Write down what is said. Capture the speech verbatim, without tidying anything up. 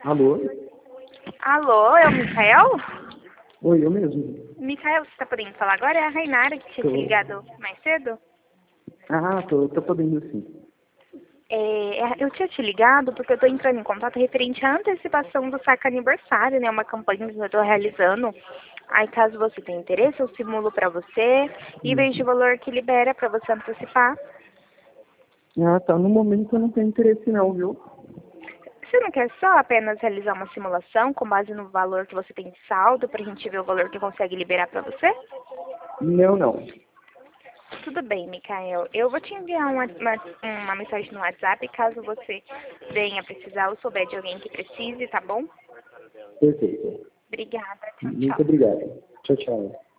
Alô? Alô, é o Micael? Oi, eu mesmo. Micael, você está podendo falar agora? É a Rainara que tinha Tô. te ligado mais cedo? Ah, tô, tô podendo sim. É, é, eu tinha te ligado porque eu estou entrando em contato referente à antecipação do saque aniversário, né? Uma campanha que eu estou realizando. Aí, caso você tenha interesse, eu simulo para você e vejo o Uhum. valor que libera para você antecipar. Ah, tá. No momento eu não tenho interesse não, viu? Você não quer só apenas realizar uma simulação com base no valor que você tem de saldo para a gente ver o valor que consegue liberar para você? Não, não. Tudo bem, Micael. Eu vou te enviar uma, uma, uma mensagem no WhatsApp caso você venha precisar ou souber de alguém que precise, tá bom? Perfeito. Obrigada. Tchau, Muito tchau. obrigado. Tchau, tchau.